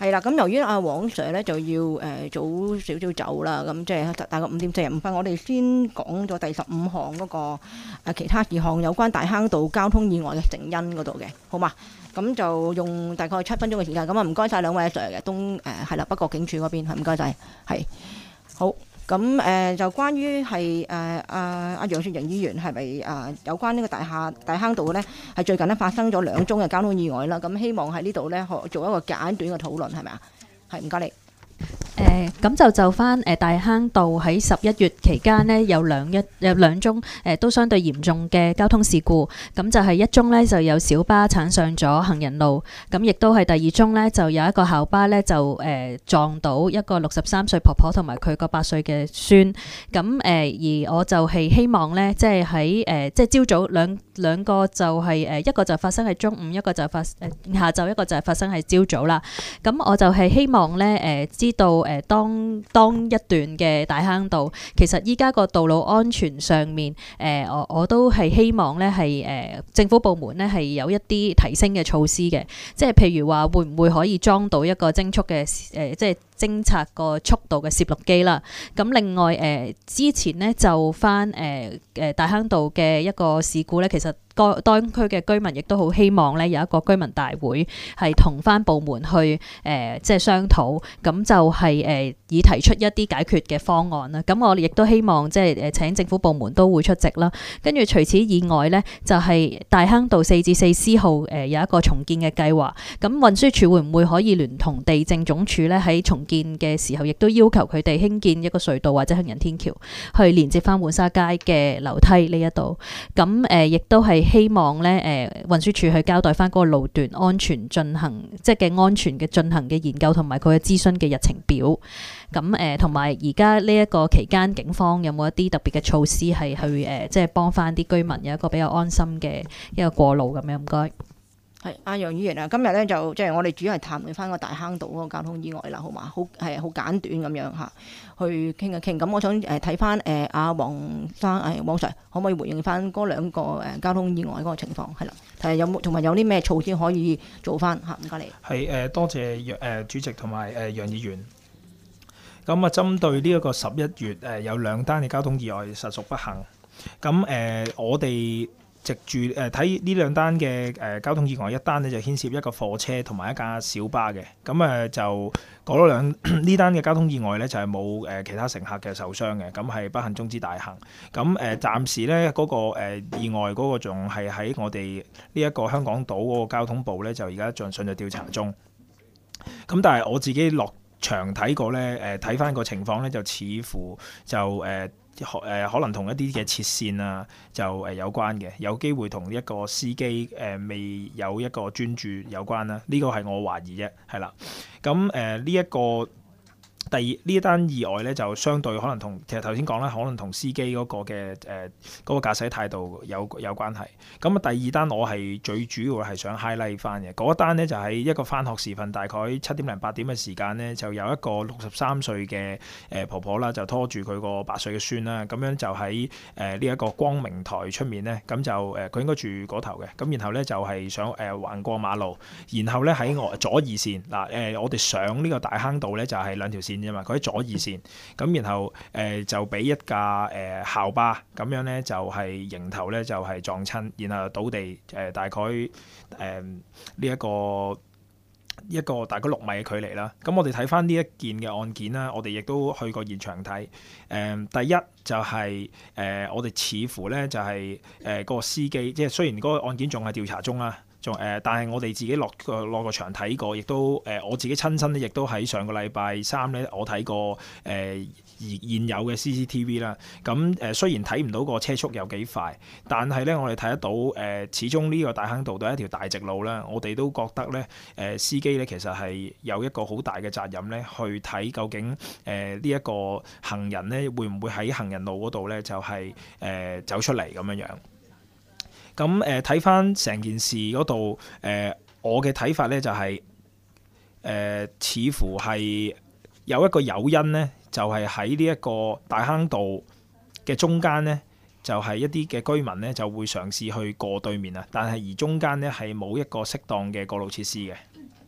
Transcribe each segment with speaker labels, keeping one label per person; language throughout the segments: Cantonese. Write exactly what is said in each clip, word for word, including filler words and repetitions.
Speaker 1: 係啦，咁由於阿黃 Sir 咧就要誒、呃、早少少走啦，咁即係大概五點四十五分，我哋先講咗第十五項嗰個、呃、其他事項有關大坑道交通意外嘅成因嗰度嘅，好嘛？咁就用大概七分鐘嘅時間，咁啊唔該晒兩位阿 Sir 嘅，東誒係啦，北角警署嗰邊係唔該晒，係好。咁誒、呃、就關於係誒阿阿楊雪盈議員係咪誒有關呢個大廈大坑道咧，係最近咧發生咗兩宗嘅交通意外啦。咁希望喺呢度咧做一個簡短嘅討論係咪啊？係唔該你。
Speaker 2: 誒咁就就翻誒大坑道喺十一月期間呢，有兩一有兩宗誒都相對嚴重嘅交通事故，咁就係一宗呢，就有小巴鏟上咗行人路，咁亦都係第二宗呢，就有一個校巴呢，就誒撞到一個六十三歲婆婆同埋佢個八歲嘅孫，咁誒而我就係希望呢，即係喺誒即係朝早兩兩個就係誒一個就發生喺中午，一個就發誒下晝，一個就係發生喺朝早啦。咁我就係希望呢，誒知道誒。誒當當一段嘅大坑道，其實依家個道路安全上面，誒、呃、我我都係希望咧係誒政府部門咧係有一啲提升嘅措施嘅，即係譬如話會唔會可以裝到一個增速嘅誒、呃，即係偵察個速度嘅攝錄機啦。咁另外誒、呃、之前呢，就翻誒誒大坑道嘅一個事故咧，其實個當區嘅居民亦都好希望咧有一個居民大會係同翻部門去誒、呃、即係商討，咁就係、是、誒、呃、以提出一啲解決嘅方案啦。咁我哋亦都希望即係誒請政府部門都會出席啦。跟住除此以外咧，就係、是、大坑道四至四 C 號誒、呃、有一個重建嘅計劃。咁運輸署會唔會可以聯同地政總署咧喺重建嘅時候，亦都要求佢哋興建一個隧道或者行人天橋去連接翻浣沙街嘅樓梯呢一度。咁誒亦都係希望咧誒運輸署去交代翻嗰個路段安全進行，即係嘅安全嘅進行嘅研究同埋佢嘅諮詢嘅日程表。咁誒同埋而家呢一個期間，警方有冇一啲特別嘅措施係去誒、呃、即係幫翻啲居民有一個比較安心嘅一個過路咁樣？唔該。
Speaker 1: 係阿楊議員啊，今日咧就即係我哋主要係談論翻個大坑道嗰個交通意外啦，好嘛？好係好簡短咁樣嚇，去傾一傾。咁我想誒睇翻誒阿黃生誒黃 Sir，可唔可以回應翻嗰兩個誒交通意外嗰個情況？係啦，睇下有冇同埋有啲咩措施可以做翻嚇？唔該你。
Speaker 3: 係誒、呃、多謝楊誒、呃、主席同埋誒楊議員。咁啊，針對呢一個十一月誒、呃、有兩單嘅交通意外，實屬不幸。咁誒、呃、我哋藉住誒睇呢兩單嘅誒交通意外，一單呢就牽涉一個貨車同埋一架小巴嘅，咁誒就嗰咗兩呢單嘅交通意外呢，就係冇誒其他乘客嘅受傷嘅，咁係不幸中之大幸。咁誒暫時呢，嗰、嗰個誒意外嗰個仲係喺我哋呢一個香港島嗰個交通部呢，就而家仲進入調查中。咁但係我自己落場睇過呢，誒睇翻個情況呢，就似乎就誒。呃誒可能同一啲嘅切線啊，就誒有關嘅，有機會同一個司機誒未有一個專注有關啦。呢個係我懷疑啫，係啦。咁誒呢一個第二呢一單意外咧，就相對可能同其實頭先講啦，可能同司機嗰個嘅誒嗰個駕駛態度有有關係。咁啊，第二單我係最主要係想 highlight 翻嘅嗰單呢，就喺一個返學時分，大概七點零八點嘅時間呢，就有一個六十三歲嘅誒婆婆啦，就拖住佢個八歲嘅孫啦，咁樣就喺誒呢一個光明台出面呢，咁就誒佢應該住嗰頭嘅，咁然後咧就係想誒橫過馬路，然後咧喺我左二線嗱誒，我哋上呢個大坑道咧就係兩條線。佢喺左二線，咁然後誒、呃、就俾一架誒、呃、校巴咁樣咧，就係、是、迎頭咧就係、是、撞親，然後倒地誒、呃、大概誒呢一個一個大概六米嘅距離啦。咁我哋睇翻呢一件嘅案件啦，我哋亦都去過現場睇。誒、呃、第一就係、是、誒、呃、我哋似乎咧就係誒個司機，即係雖然嗰個案件仲係調查中啦。仲誒，但係我哋自己落個落個場睇過，亦都誒、呃、我自己親身咧，亦都喺上個禮拜三咧，我睇過誒而、呃、現有嘅 C C T V 啦。咁、呃、誒雖然睇唔到個車速有幾快，但係咧我哋睇得到誒、呃，始終呢個大坑道都係一條大直路啦。我哋都覺得咧誒、呃、司機咧其實係有一個好大嘅責任咧，去睇究竟誒呢一個行人咧會唔會喺行人路嗰度咧就係、是、誒、呃、走出嚟咁樣樣。咁誒睇翻成件事嗰度，誒、呃、我嘅睇法咧就係、是、誒、呃、似乎係有一個誘因咧，就係喺呢一個大坑道嘅中間咧，就係、是、一啲嘅居民咧就會嘗試去過對面啊，但係而中間咧係冇一個適當嘅過路設施嘅。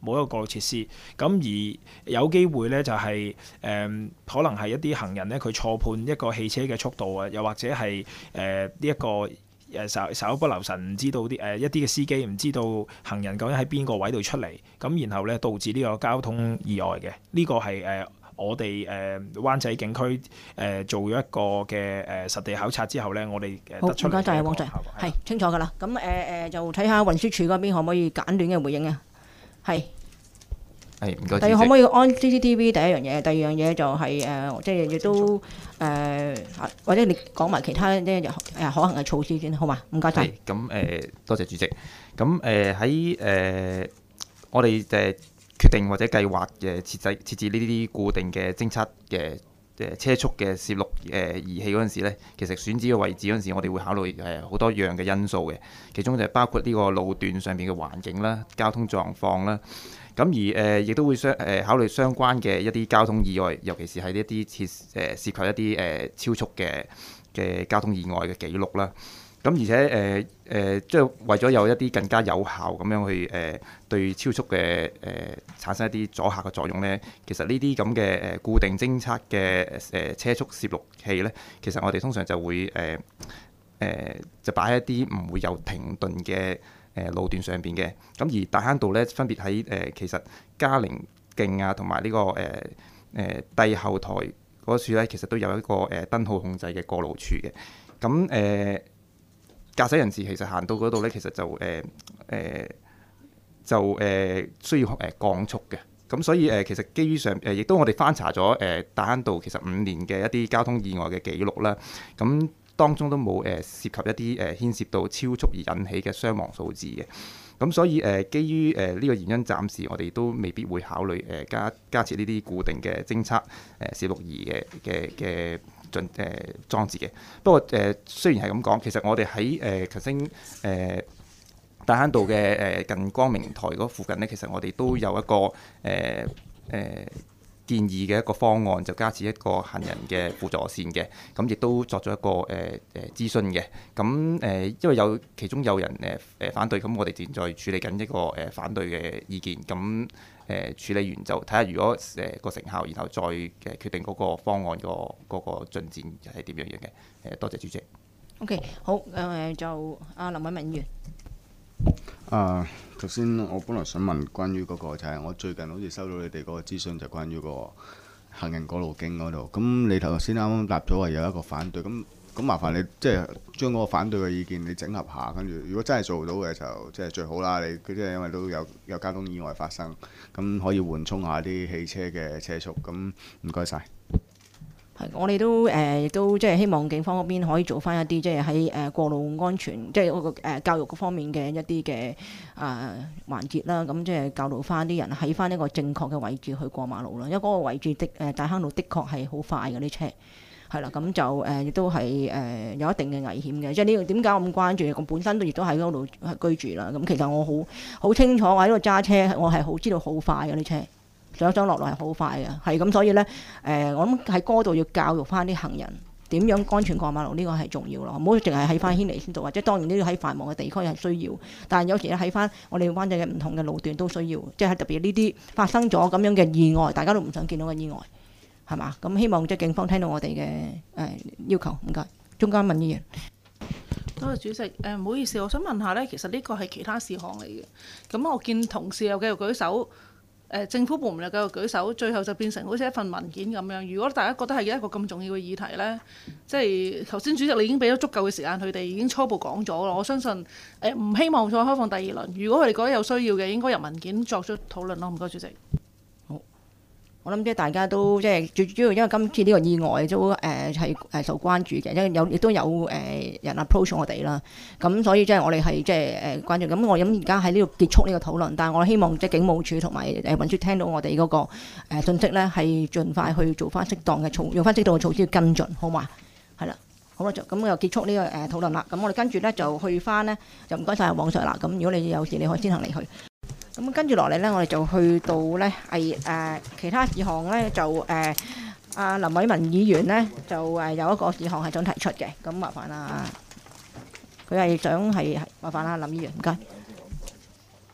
Speaker 3: 冇一個過路設施。咁而有機會咧就係、是、誒、呃、可能係一啲行人咧佢錯判一個汽車嘅速度啊，又或者係誒呢一個。誒稍稍不留神，唔知道啲誒、呃、一啲嘅司機唔知道行人究竟喺邊個位度出嚟，咁然後咧導致呢個交通意外嘅。呢、這個係誒、呃、我哋誒、呃、灣仔警區誒、呃、做咗一個嘅誒、呃、實地考察之後咧，我哋誒得出嚟嘅。好，唔該晒，黃 Sir，係清楚㗎啦。咁誒誒就睇下運輸署嗰邊可唔可以簡短嘅回應啊？係。
Speaker 4: 係唔該。
Speaker 3: 第
Speaker 4: 二
Speaker 3: 可唔可以安 C C T V？第一樣嘢，第二樣嘢就係、是、誒、呃，即係亦都誒、呃，或者你講埋其他啲誒可行嘅措施先，好嘛？唔該晒。
Speaker 4: 咁誒，多謝主席。咁誒喺誒我哋誒決定或者計劃嘅設置設置呢啲固定嘅偵測嘅誒車速嘅攝錄誒儀器嗰陣時咧，其實選址嘅位置嗰陣時，我哋會考慮誒好多樣嘅因素嘅，其中就係包括呢個路段上邊嘅環境啦、交通狀況啦。咁而誒亦、呃、都會相誒、呃、考慮相關嘅一啲交通意外，尤其是係一啲涉誒涉及一啲誒、呃、超速嘅嘅交通意外嘅記錄啦。咁而且誒誒即係為咗有一啲更加有效咁樣去誒、呃、對超速嘅誒、呃、產生一啲阻嚇嘅作用咧，其實呢啲咁嘅誒固定偵測嘅誒車速攝錄器咧，其實我哋通常就會誒誒、呃呃、就擺喺一啲唔會有停頓嘅誒路段上邊嘅。咁而大坑道咧，分別喺誒、呃、其實嘉陵徑啊，同埋呢個誒誒帝後台嗰處咧，其實都有一個誒、呃、燈號控制嘅過路處嘅。咁誒、呃、駕駛人士其實行到嗰度咧，其實就誒誒、呃呃、就誒、呃、需要誒降速嘅。咁所以誒、呃、其實基於上誒，亦、呃、都我哋翻查咗誒、呃、大坑道其實五年嘅一啲交通意外嘅記錄啦。咁當中都冇誒涉及一啲誒牽涉到超速而引起嘅傷亡數字嘅，咁所以誒、呃、基於誒呢個原因，暫時我哋都未必會考慮誒、呃、加加設呢啲固定嘅偵測誒攝錄儀嘅嘅嘅進誒裝置嘅。不過誒、呃、雖然係咁講，其實我哋喺誒頭先誒大坑道嘅誒、呃、近光明台嗰附近咧，其實我哋都有一個誒誒。呃呃建議嘅一個方案，就加設一個行人嘅輔助線嘅，咁亦都作咗一個誒誒、呃、諮詢嘅。咁誒、呃，因為有其中有人誒誒、呃、反對，咁我哋正在處理緊一個誒、呃、反對嘅意見。咁誒、呃、處理完就睇下如果誒個、呃、成效，然後再嘅決定嗰個方案個嗰個進展係點樣樣嘅。誒、呃，多謝主席。
Speaker 1: OK， 好誒、呃，就阿林偉文議員。
Speaker 5: 啊，頭先我本來想問關於嗰、那個就係、是、我最近好似收到你哋嗰個諮詢，就關於個行人過路徑嗰度。咁你頭先啱啱答咗話有一個反對，咁咁麻煩你即係將嗰個反對嘅意見你整合下，跟住如果真係做到嘅就即係最好啦。你佢即係因為都有有交通意外發生，咁可以緩衝下啲汽車嘅車速。咁唔該晒。
Speaker 1: 係，我哋都誒亦、呃、都即係希望警方嗰邊可以做翻一啲即係喺誒過路安全，即係嗰個誒教育嗰方面嘅一啲嘅啊環節啦。咁即係教導翻啲人喺翻一個正確嘅位置去過馬路啦。因為嗰個位置的誒大坑路的確係好快嘅啲車，係啦。咁就誒亦、呃、都係誒、呃、有一定嘅危險嘅。即係呢個點解我咁關注？我本身都亦都喺嗰度居住啦。咁其實我好好清楚，我喺度揸車，我係好知道好快嘅啲車。上上落落係好快嘅，係咁，所以呢，誒、呃，我諗喺嗰度要教育翻啲行人點樣安全過馬路，呢、這個係重要咯，唔好淨係喺翻軒尼詩道，或者當然呢啲喺繁忙嘅地區係需要，但係有時咧喺翻我哋灣仔嘅唔同嘅路段都需要，即係特別呢啲發生咗咁樣嘅意外，大家都唔想見到嘅意外，係嘛？咁希望即係警方聽到我哋嘅誒要求，唔該。中間民議員，
Speaker 6: 多謝主席。誒、呃、唔好意思，我想問下呢，其實呢個係其他事項嚟嘅，咁我見同事又繼續舉手。誒政府部門又繼續舉手，最後就變成好似一份文件咁樣。如果大家覺得係一個咁重要嘅議題呢，即係頭先主席你已經俾咗足夠嘅時間，佢哋已經初步講咗啦。我相信誒唔希望再開放第二輪。如果佢哋覺得有需要嘅，應該由文件作出討論咯。唔該，主席。
Speaker 1: 我諗即係大家都即係最主要，因為今次呢個意外都誒係誒受關注嘅，因為有亦都有誒、呃、人 approach 我哋啦。咁所以即係我哋係即係誒關注。咁我諗而家喺呢度結束呢個討論，但係我希望即係警務處同埋誒運輸聽到我哋嗰、那個誒、呃、信息咧，係盡快去做翻適當嘅措，用翻適當嘅措施去跟進，好嘛？係啦，好啦，就咁又結束呢、這個誒、呃、討論啦。咁我哋跟住咧就去翻咧，就唔該晒黃 Sir 啦。咁如果你有事，你可以先行離去。咁跟住落嚟呢，我哋就去到呢係誒其他事項呢，就誒阿林偉文議員呢，就誒有一個事項係想提出嘅，咁麻煩啦，佢係想係麻煩啦林議員，唔該。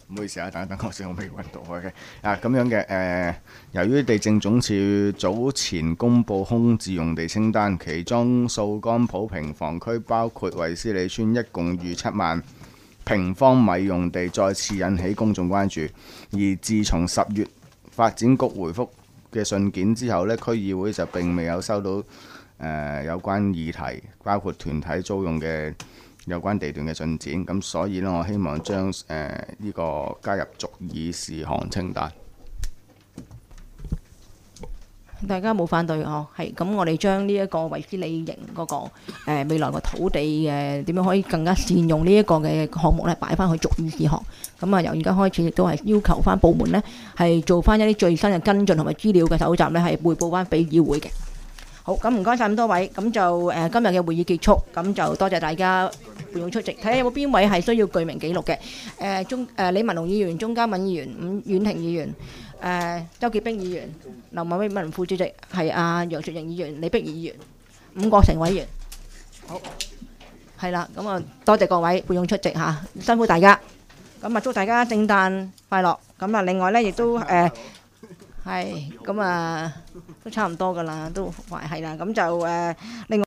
Speaker 5: 唔好意思啊，等等我先，我未揾到嘅。啊，咁樣嘅誒、呃，由於地政總署早前公布空置用地清單，其中掃桿埔平房區包括衛斯理村，一共逾七萬平方米用地，再次引起公眾關注。而自從十月發展局回覆嘅信件之後呢，區議會就並未有收到誒、呃、有關議題，包括團體租用嘅有關地段嘅進展，咁所以呢，我希望將誒呢個加入續議事項清單。
Speaker 1: 大家冇反對哦，係咁，我哋將呢一個衛斯理營嗰、那個、呃、未來個土地嘅點樣可以更加善用呢一個嘅項目咧，擺翻去續議事項。咁啊，由而家開始亦都係要求翻部門呢，係做翻一啲最新嘅跟進同埋資料嘅搜集呢，係匯報翻俾議會嘅。好，咁唔該晒咁多位，咁就誒、呃、今日嘅會議結束，咁就多謝大家撥用出席，睇下有冇邊位係需要具名記錄嘅。誒、呃、中誒、呃、李文龍議員、鐘嘉敏議員、伍婉婷議員、誒、呃、周潔冰議員、劉敏威文副主席，係阿楊雪盈議員、李碧儀議員、伍國成委員。好，係啦，咁啊多謝各位撥用出席嚇，辛苦大家。咁啊祝大家聖誕快樂。咁啊另外咧亦都誒。係，咁啊，都差唔多噶啦，都係係啦，咁就誒，另外。